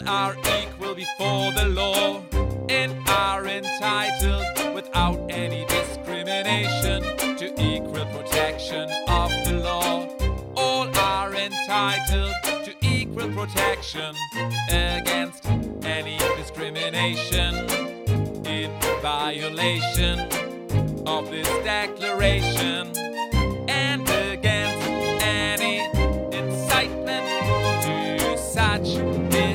are equal before the law and are entitled without any discrimination to equal protection of the law. All are entitled to equal protection against any discrimination in violation of this declaration and against any incitement to such